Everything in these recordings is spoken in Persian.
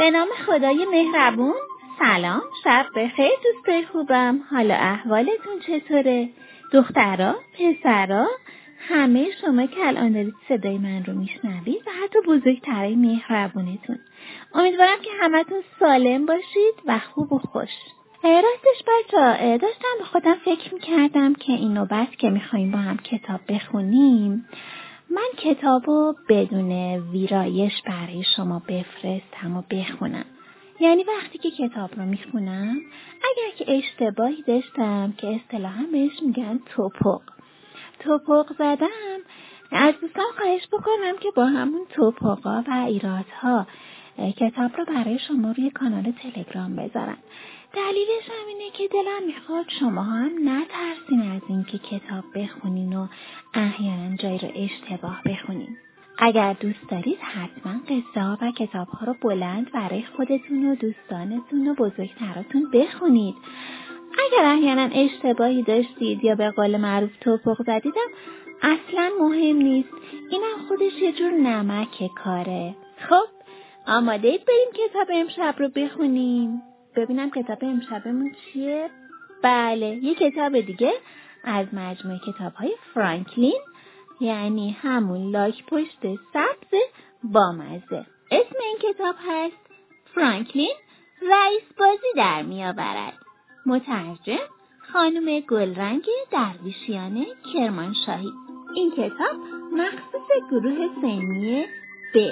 به نام خدای مهربون. سلام، شب بخیر دوستای خوبم. حالا احوالتون چطوره؟ دخترا، پسرا، همه شما که الان دارید صدای من رو میشنوید و حتی بزرگترای مهربونتون. امیدوارم که همتون سالم باشید و خوب و خوش. راستش بچه داشتم به خودم فکر میکردم که این نوبت که میخواییم با هم کتاب بخونیم، من کتابو بدون ویرایش برای شما بفرستم و بخونم. یعنی وقتی که کتاب رو میخونم، اگر که اشتباهی داشتم که اصطلاحاً بهش میگن توپق زدم، از دوستان خواهش بکنم که با همون توپقا و ایرادها کتاب رو برای شما روی کانال تلگرام بذارن. دلیلش هم اینه که دلم میخواد شما هم نترسین از این که کتاب بخونین و احیانا جایی رو اشتباه بخونین. اگر دوست دارید حتما قصه ها و کتاب ها رو بلند برای خودتون و دوستانتون و بزرگتراتون بخونید. اگر احیانا اشتباهی داشتید یا به قول معروف توپق زدیدم، اصلا مهم نیست. اینم خودش یه جور نمک کاره. خب آماده اید بریم کتاب امشب رو بخونیم؟ ببینم کتاب امشبمون چیه؟ بله، یه کتاب دیگه از مجموعه کتاب‌های فرانکلین، یعنی همون لاک پشت سبز بامزه. اسم این کتاب هست فرانکلین رئیس بازی در میآورد. مترجم خانم گلرنگ درویشیان کرمانشاهی. این کتاب مخصوص گروه سنی B.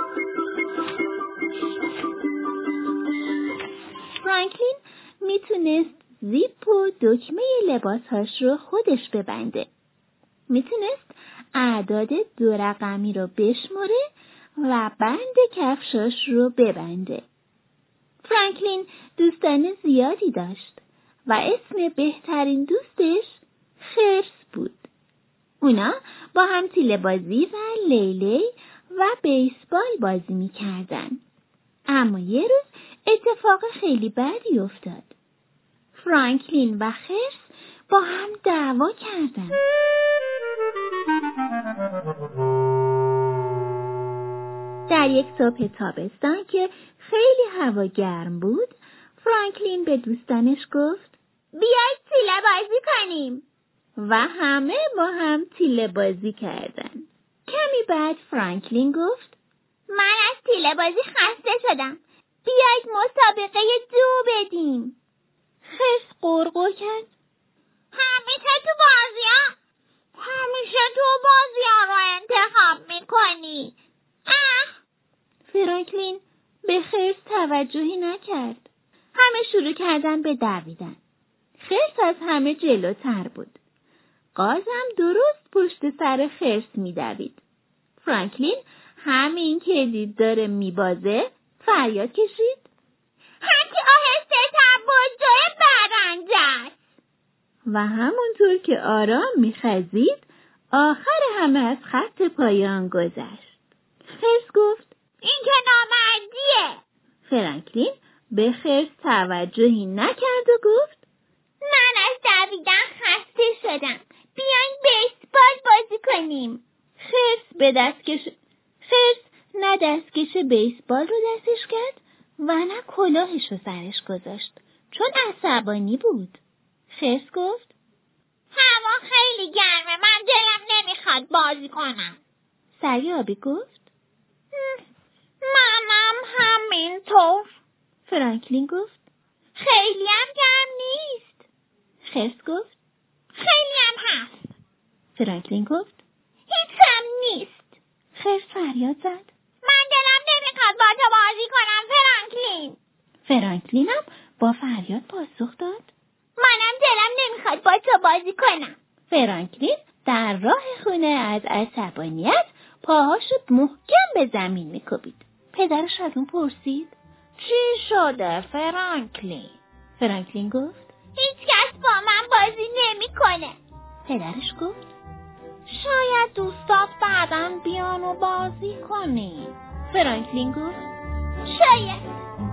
فرانکلین میتونست زیپ و دکمه لباسهاش رو خودش ببنده. میتونست اعداد 2 رقمی رو بشمره و بند کفشاش رو ببنده. فرانکلین دوستان زیادی داشت و اسم بهترین دوستش خرس بود. اونا با هم تیله بازی و لیلی و بیسبال بازی میکردن. اما یه روز اتفاق خیلی بدی افتاد. فرانکلین و خرس با هم دعوا کردن. در یک صبح تابستان که خیلی هوا گرم بود، فرانکلین به دوستانش گفت بیایید تیله بازی کنیم. و همه با هم تیله بازی کردن. کمی بعد فرانکلین گفت من از تیله بازی خسته شدم. بیایید مسابقه 2 بدیم. خرس قرقر کرد همیشه تو بازی‌ها رو انتخاب میکنی. فرانکلین به خرس توجهی نکرد. همه شروع کردن به دویدن. خرس از همه جلوتر بود. قازم درست پشت سر خرس میدوید. فرانکلین همین که دید داره میبازه فریاد کشید هرچی آهسته تر بود جای برنده است. و همونطور که آرام میخزید آخر همه از خط پایان گذشت. خرس گفت این که نامردیه. فرانکلین به خرس توجهی نکرد و گفت من از دویدن خسته شدم. بیاین بیسبال بازی کنیم. خرس نه دستکش بیسبال رو دستش کرد و نه کلاهش رو سرش گذاشت، چون عصبانی بود. خرس گفت هوا خیلی گرمه، من دلم نمیخواد بازی کنم. سریابی گفت منم همینطور. فرانکلین گفت خیلی هم گرم نیست. خرس گفت خیلی هم هست. فرانکلین گفت هیچ هم نیست. خرس فریاد زد من دلم نمیخواد با تو بازی کنم فرانکلین. فرانکلین هم با فریاد پاسخ داد منم دلم نمیخواد با تو بازی کنم. فرانکلین در راه خونه از عصبانیت پاهاشو محکم به زمین میکوبید. پدرش از اون پرسید چی شده فرانکلین؟ فرانکلین گفت هیچ کس با من بازی نمیکنه. پدرش گفت شاید دوستات بعداً بیان و بازی کنی. فرانکلین گفت شاید.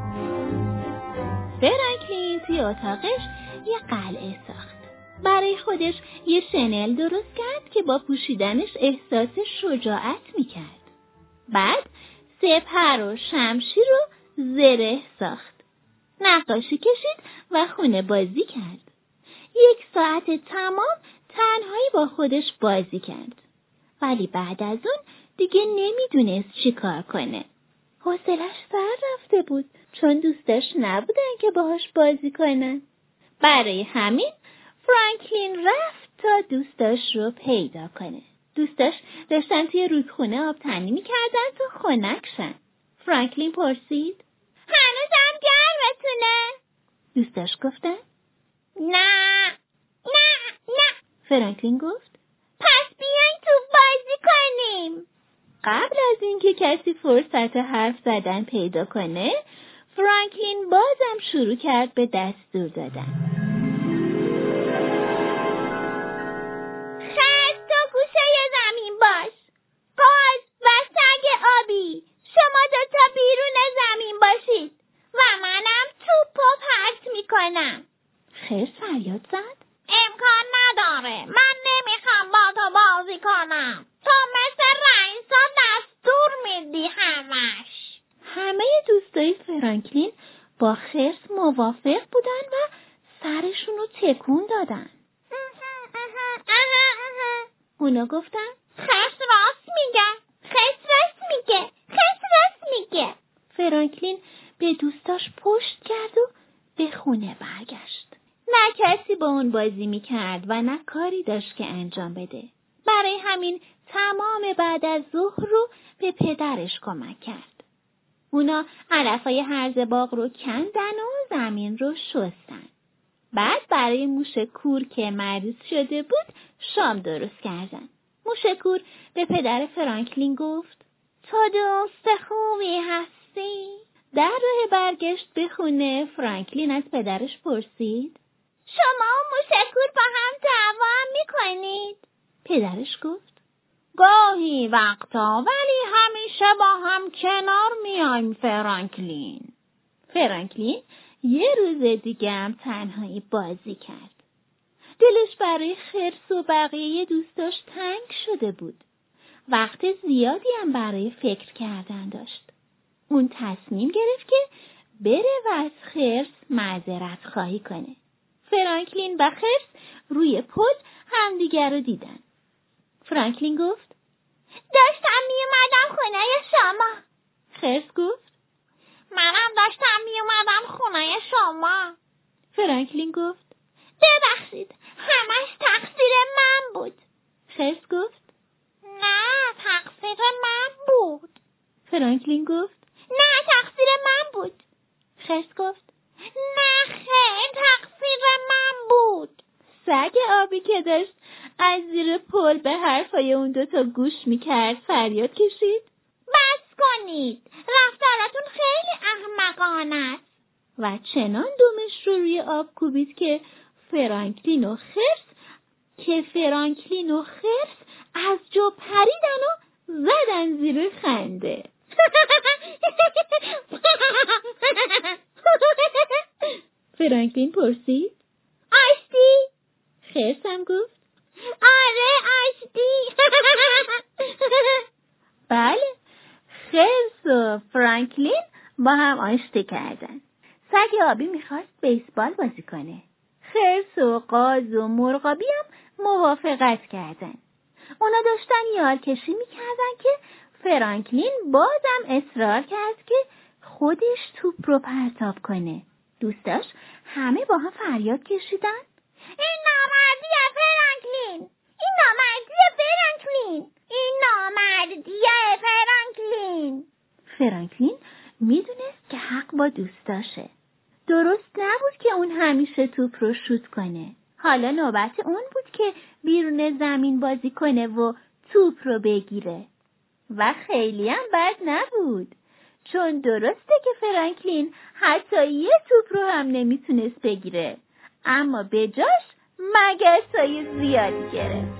فرانکلین توی اتاقش یه قلعه ساخت. برای خودش یه شنل درست کرد که با پوشیدنش احساس شجاعت میکرد. بعد سپر و شمشیر رو زره ساخت. نقاشی کشید و خونه بازی کرد. 1 ساعت تمام تنهایی با خودش بازی کرد. ولی بعد از اون دیگه نمیدونست چی کار کنه. حوصله‌اش سر رفته بود چون دوستاش نبودن که باهاش بازی کنن. برای همین فرانکلین رفت تا دوستاش رو پیدا کنه. دوستاش داشتن توی رودخونه آب تنی می‌کردن تا خنک شن. فرانکلین پرسید: هنوزم گرمتونه؟ دوستاش گفتن: نه. فرانکلین گفت: پس بیاین تو بازی کنیم. قبل از اینکه کسی فرصت حرف زدن پیدا کنه، فرانکلین بازم شروع کرد به دستور دادن. خرس تو گوشه زمین باش. قاز و سگ آبی، شما 2 بیرون زمین باشید و منم توپو پرت میکنم. خرس فریاد زد: امکان نداره، من نمیخوام با تو بازی کنم. تو مثل رئیسا دستور میدی همش. همه دوستای فرانکلین با خرس موافق بودن و سرشونو تکون دادن. اونا گفتن: خرس راست میگه. فرانکلین به دوستاش پشت کرد و به خونه برگشت. نه کسی با اون بازی میکرد و نه کاری داشت که انجام بده. برای همین تمام بعد از ظهر رو به پدرش کمک کرد. اونا علفای هرز باغ رو کندن و زمین رو شستن. بعد برای موش کور که مریض شده بود شام درست کردن. موش کور به پدر فرانکلین گفت: تو دوست خوبی هستی؟ در راه برگشت به خونه فرانکلین از پدرش پرسید: شما و موش کور با هم دعوا میکنید؟ پدرش گفت: گاهی وقتا، ولی همیشه با هم کنار میایم فرانکلین. فرانکلین یه روز دیگه هم تنهایی بازی کرد. دلش برای خرس و بقیه دوستاش تنگ شده بود. وقت زیادی هم برای فکر کردن داشت. اون تصمیم گرفت که بره و از خرس معذرت خواهی کنه. فرانکلین و خرس روی پل همدیگر رو دیدن. فرانکلین گفت: داشتم میومدم خونه شما. خرس گفت: منم داشتم میومدم خونه شما. فرانکلین گفت: ببخشید، همش تقصیر من بود. خرس گفت: نه، تقصیر من بود. فرانکلین گفت: نه، تقصیر من بود. خرس گفت: نه خیر، تقصیر من بود. سگ آبی که داشت از زیر پل به حرفای اون 2 گوش میکرد فریاد کشید: بس کنید، رفتارتون خیلی احمقانه است. و چنان دمش رو روی آب کوبید که فرانکلین و خرس از جا پریدن و زدن زیر خنده. فرانکلین پرسید: آشتی؟ خرس هم گفت: آره، آشتی. بله، خرس و فرانکلین با هم آشتی کردن. سگ آبی میخواست بیسبال بازی کنه. خرس و قاز و مرغابی هم موافقت کردن. اونا داشتن یارکشی میکردن که فرانکلین بازم اصرار کرد که خودش توپ رو پرتاب کنه. دوستاش همه با هم فریاد کشیدن: این نامردیه فرانکلین! این نامردیه فرانکلین! فرانکلین میدونست که حق با دوستاشه. درست نبود که اون همیشه توپ رو شوت کنه. حالا نوبت اون بود که بیرون زمین بازی کنه و توپ رو بگیره. و خیلی هم بد نبود. چون درسته که فرانکلین حتی یه توپ رو هم نمیتونست بگیره. اما به جاش مگسای زیادی گرفت.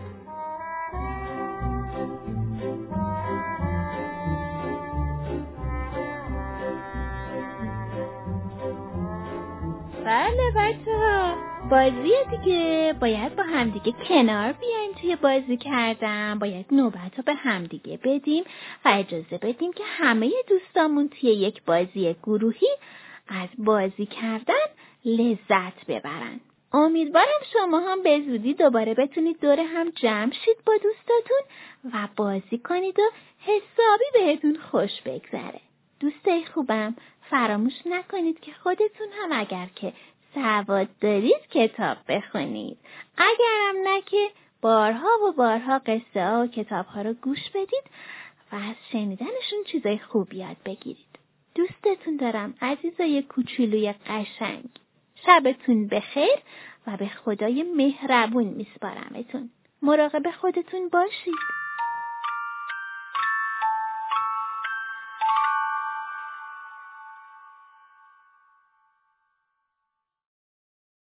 بله بچه‌ها، بازی دیگه باید با همدیگه کنار بیایم توی بازی کردن، باید نوبت رو به همدیگه بدیم و اجازه بدیم که همه دوستامون توی یک بازی گروهی از بازی کردن لذت ببرن. امیدوارم شما هم به زودی دوباره بتونید دور هم جمع شید با دوستاتون و بازی کنید و حسابی بهتون خوش بگذره. دوستای خوبم، فراموش نکنید که خودتون هم اگر که سواد دارید کتاب بخونید. اگرم نه که بارها و بارها قصه ها و کتاب ها رو گوش بدید و از شنیدنشون چیزای خوب یاد بگیرید. دوستتون دارم عزیزای کوچولوی قشنگ. شبتون بخیر و به خدای مهربون میسپارمتون. مراقب خودتون باشید.